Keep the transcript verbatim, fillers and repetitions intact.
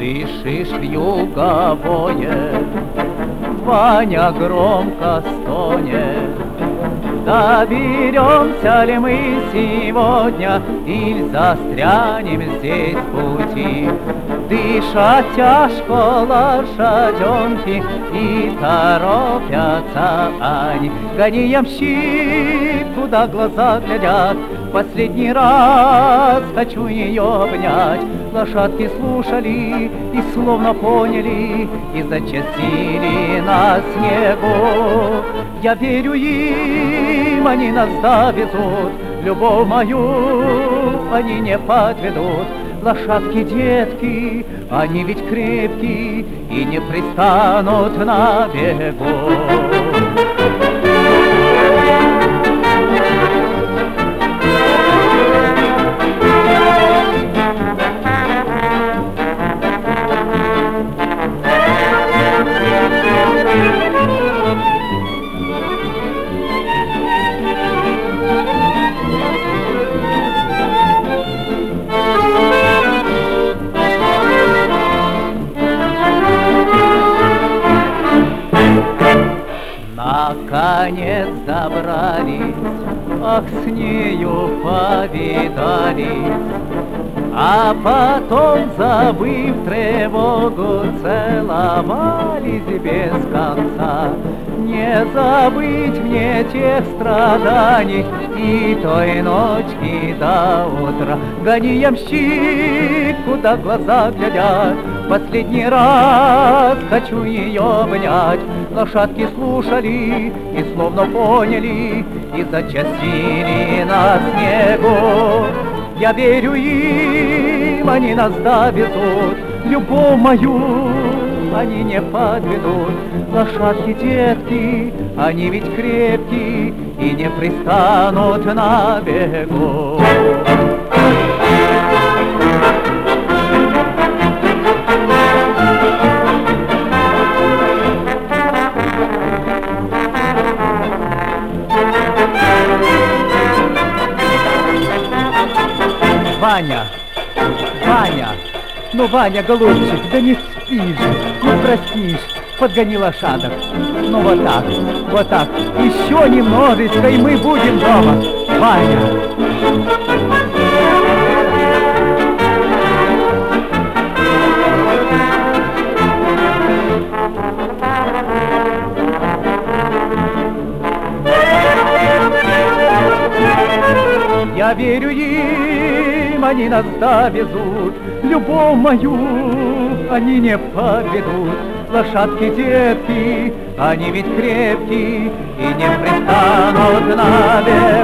Слышишь юговое, Ваня громко стонет. Доберемся ли мы сегодня, или застрянем здесь в пути? Дышат тяжко лошаденки, и торопятся они. Гони, ямщик, куда глаза глядят, последний раз хочу ее обнять. Лошадки слушали и словно поняли, и зачастили на снегу. Я верю им, они нас довезут, любовь мою они не подведут. Лошадки, детки, они ведь крепкие и не пристанут на бегу. Наконец добрались, ах, с нею повидались, а потом, забыв тревогу, целовались без конца. Не забыть мне тех страданий и той ночки до утра. Гони, ямщик, куда глаза глядят, последний раз хочу ее обнять. Лошадки слушали и словно поняли, и зачастили на снегу. Я верю им, они нас довезут, любовь мою они не подведут. Лошадки, детки, они ведь крепкие и не пристанут на бегу. Ваня, Ваня, ну, Ваня, голубчик, да не спишь, не простишь, подгони лошадок. Ну, вот так, вот так, еще немножечко, и мы будем дома. Ваня. Я верю им, они нас довезут, любовь мою они не подведут. Лошадки, детки, они ведь крепкие и не пристанут на берег.